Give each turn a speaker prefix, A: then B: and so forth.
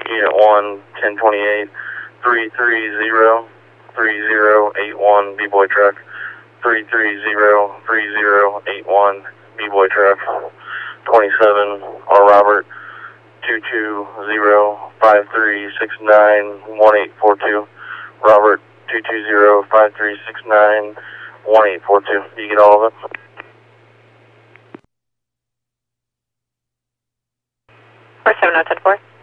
A: Unit 1, 1028, 330-3081, B-Boy truck. 330-3081, B-Boy truck. 27, R. Robert, 220-5369-1842. Robert, 220-5369-1842. You get all of it?
B: 47010-4.